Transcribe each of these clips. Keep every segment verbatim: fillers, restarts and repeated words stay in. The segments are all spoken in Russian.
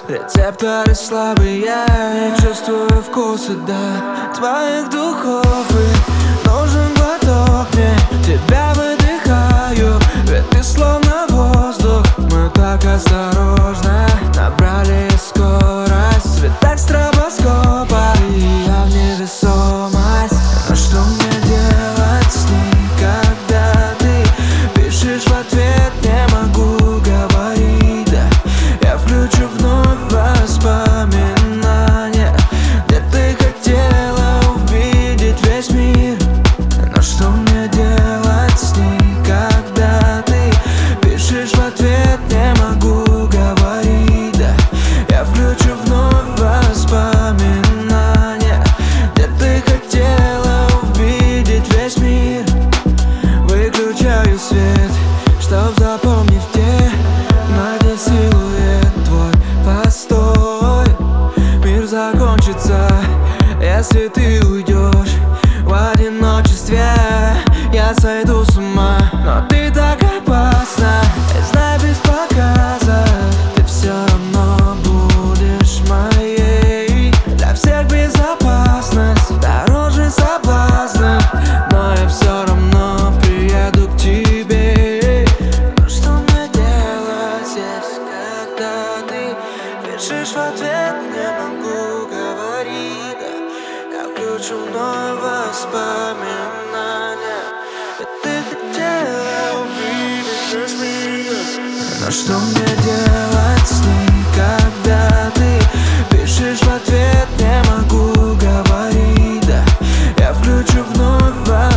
Рецепторы слабые, я чувствую вкусы, да, твоих духов, и нужен глоток мне. Тебя выдыхаю, ведь ты словно воздух. Мы так осторожно набрали скорость, ведь так стробоскопа, и я в невесомость. Но что мне делать с ней, когда ты пишешь в ответ? Не могу говорить, да, я включу вновь воспоминания, где ты хотела увидеть весь мир. Но что мне делать с ней, когда ты пишешь в ответ? Не могу говорить, да, я включу вновь воспоминания, где ты хотела увидеть весь мир. Выключаю свет, чтоб запомнить где найти силуэт твой. Постой, мир закончится, если ты уйдешь в одиночестве. Я сойду с ума, но ты так опасна. И знай, без показа ты все равно будешь моей. Для всех безопасность дороже соблазна, но я все равно приеду к тебе. Но что мне делать здесь, когда ты пишешь в ответ? Не могу говорить, да, я включу вновь воспоминания, ведь ты хотела увидеть весь мир. Но что мне делать с ней, когда ты пишешь в ответ? Не могу говорить, да, я включу вновь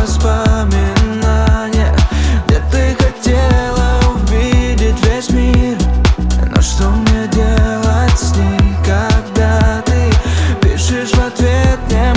воспоминания, где ты хотела увидеть весь мир. Но что мне делать с ней, когда ты пишешь в ответ? Не